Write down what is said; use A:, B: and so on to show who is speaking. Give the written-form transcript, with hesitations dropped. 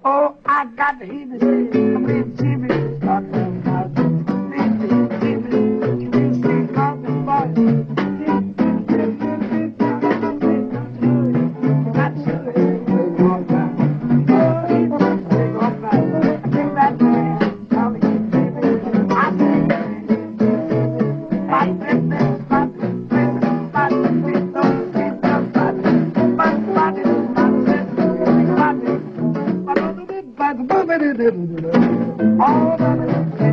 A: Oh, I got to hear this. I'm in Jimmy. Talking about Jimmy. You see nothing but you got to take off that. Oh, you got to take off that. I think that man, I'll be Jimmy. I think I think that's what all